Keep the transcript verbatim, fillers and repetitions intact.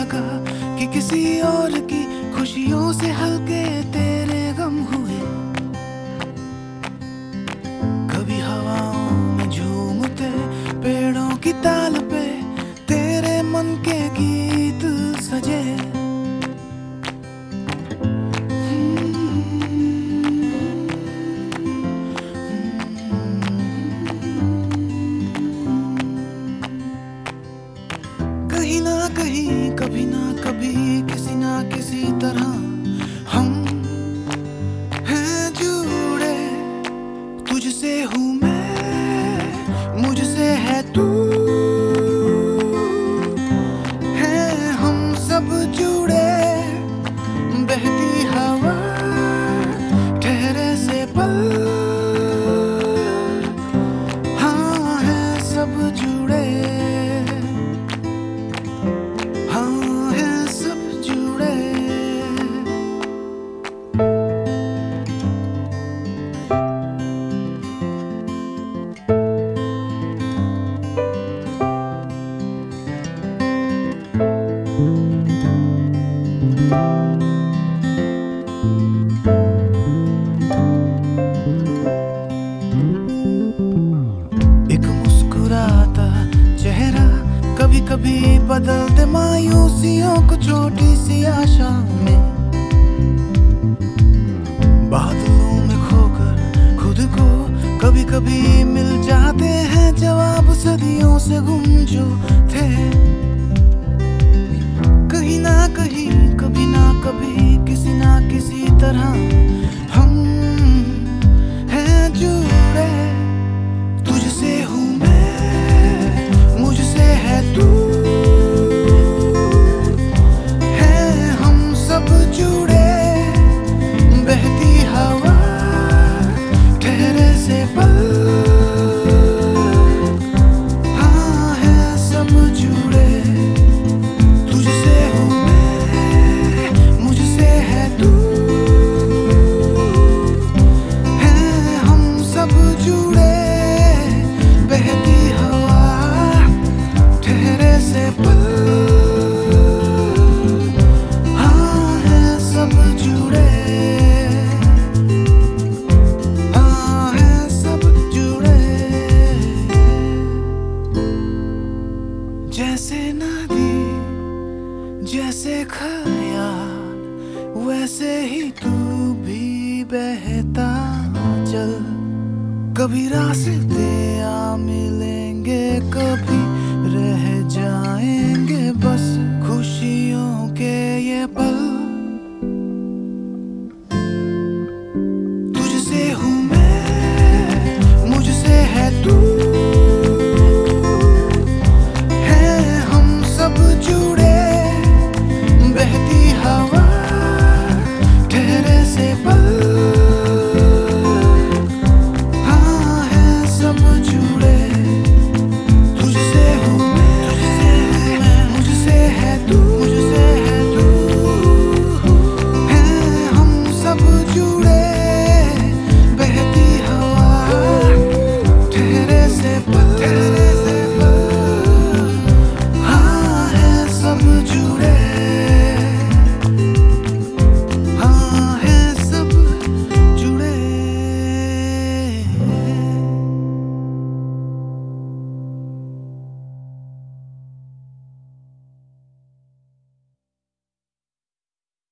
लगा कि किसी और की खुशियों से हल्के तेरे गम हुए। कभी हवाओं में झूमते पेड़ों की ताल पे तेरे मन के गीत सजे। कहीं ना कहीं कभी ना कभी किसी ना किसी तरह हम हैं जुड़े। तुझसे हूँ मैं, मुझसे है तू, हैं हम सब जुड़े। बहती हवा, ठहरे से पल, हाँ हैं सब जुड़े। एक मुस्कुराता चेहरा कभी कभी बदल दे मायूसियों को छोटी सी आशा में। बादलों में खोकर खुद को कभी कभी मिल जाते हैं जवाब सदियों से गुम जो थे। कहीं ना कहीं कभी ना कभी किसी ना किसी तरह हम हैं जुड़े। तुझसे हूँ मैं, मुझसे है तू, हैं हम सब जुड़े। बहती हवा, ठहरे से पल, हाँ हैं सब जुड़े। तुझसे हूँ मैं, मुझसे है तू, हैं हम सब जुड़े। बहती हवा, ठहरे से पल, हाँ हैं सब जुड़े, हाँ हैं सब जुड़े। जैसे नदी, जैसे ख्याल, वैसे ही तू भी बहता चल। कभी रास्ते आ मिलेंगे, कभी